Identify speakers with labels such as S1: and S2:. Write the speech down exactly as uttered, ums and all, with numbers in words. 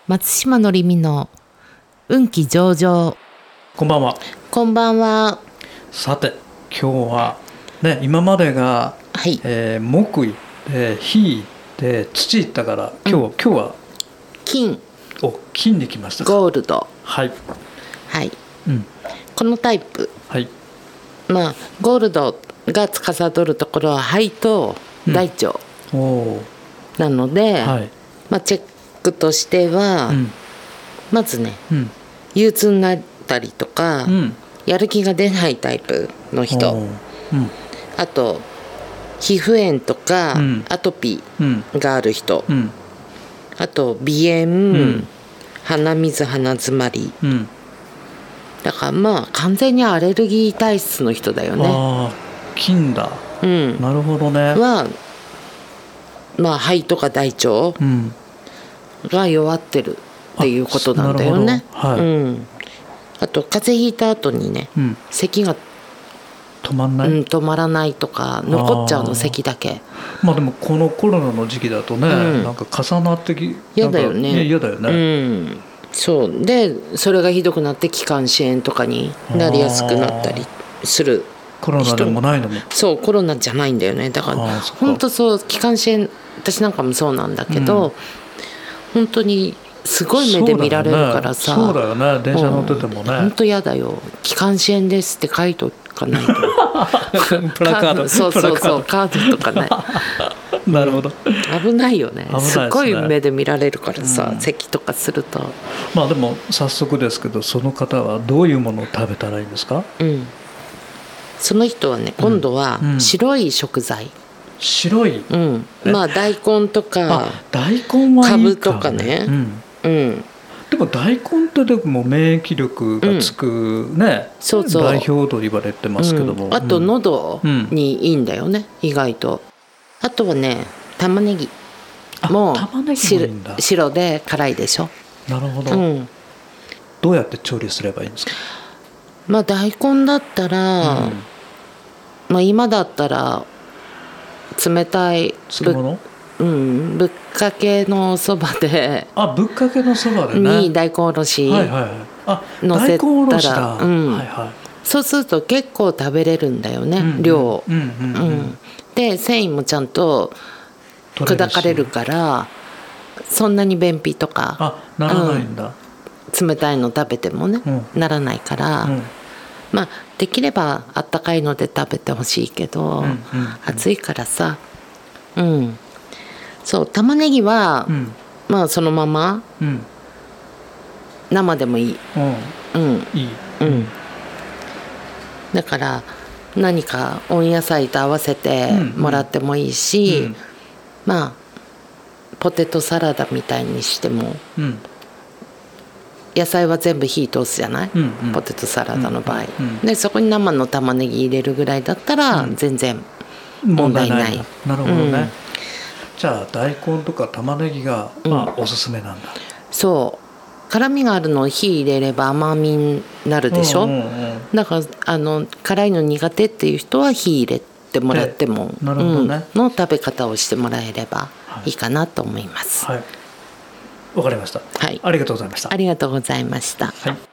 S1: 松島のりみの運気上々。
S2: こんばんは。
S1: こんばんは。
S2: さて今日はね、今までが、
S1: はい
S2: えー、木いで火で土いったから今日、うん、今日は
S1: 金
S2: お金に来ましたか。
S1: ゴールド。
S2: はい
S1: はい、
S2: うん、
S1: このタイプ、
S2: はい、
S1: まあゴールドが司るところは肺と大腸、
S2: うん、お
S1: なので、
S2: はい、
S1: まあ、チェックとしては、うん、まずね、うん、憂鬱になったりとか、うん、やる気が出ないタイプの人、うん、あと皮膚炎とか、うん、アトピーがある人、うん、あと鼻炎、うん、鼻水鼻詰まり、うん、だからまあ完全にアレルギー体質の人だよね。
S2: あ、金だ、うん、なるほどね。
S1: はまあ肺とか大腸が弱ってるっていうことなんだよね。
S2: あ、はい、うん、
S1: あと風邪ひいた後にね、うん、咳が
S2: 止まんない、
S1: うん、止まらないとか残っちゃうの、咳だけ。
S2: まあでもこのコロナの時期だとね、うん、なんか重なってき
S1: 嫌だよね。
S2: 嫌だよね、うん、
S1: そうでそれがひどくなって気管支炎とかになりやすくなったりする。
S2: コロナでもないのも。そう、
S1: コロナじゃないんだよね。だから本当そう気管支炎、私なんかもそうなんだけど、うん、本当にすごい目で見られるからさ。
S2: そうだよね、電車乗っててもね、
S1: 本当嫌だよ。気管支炎ですって書いとかないと
S2: プラカード
S1: そうそうそうカードとかね
S2: なるほど、
S1: 危ないよね。すっごい目で見られるからさ、うん、咳とかすると。
S2: まあでも早速ですけど、その方はどういうものを食べたらいいんですか。うん、
S1: その人はね、今度は白い食材、うん、
S2: 白い、
S1: うん、まあ大根とか
S2: 大根はいいか、ね、
S1: かぶとかね、うんうん、
S2: でも大根ってでも免疫力がつくね、うん、そうそう代表と言われてますけども、
S1: うん、あと喉にいいんだよね、うん、意外と。あとはね玉ねぎも白で辛いでしょ。
S2: なるほど、うん、どうやって調理すればいいんですか。
S1: まあ大根だったら、うん、まあ今だったら冷たい
S2: 漬物、
S1: うん、ぶっかけのそばで、
S2: あ、ぶっかけのそばでね、
S1: に大根おろし
S2: はいはいはい、あ、
S1: 乗せたら、
S2: 大根おろしだ、
S1: うん、
S2: はいはい、
S1: そうすると結構食べれるんだよね、うんうん、量、うんうんうん、で繊維もちゃんと砕かれるからそんなに便秘とか
S2: あならないんだ、
S1: うん、冷たいの食べてもね、うん、ならないから、うん、まあできればあったかいので食べてほしいけど、うんうんうん、暑いからさ、うん、そう玉ねぎは、うん、まあそのまま、うん、生でもいい、うん、うん、いい、うん、だから何か温野菜と合わせてもらってもいいし、うんうん、まあポテトサラダみたいにしても、うん、野菜は全部火通すじゃない、うんうん、ポテトサラダの場合、うんうん、でそこに生の玉ねぎ入れるぐらいだったら全然問題ない、うん、
S2: なるほどね、うん、じゃあ大根とか玉ねぎが、まあ、おすすめなんだ、うん、
S1: そう辛みがあるのを火入れれば甘みになるでしょ、うんうんうん、だからあの辛いの苦手っていう人は火入れてもらっても、
S2: なるほどね、
S1: うん、の食べ方をしてもらえればいいかなと思います。
S2: はい、わかりました、
S1: はい、
S2: ありがとうございました。
S1: ありがとうございました。
S2: はい。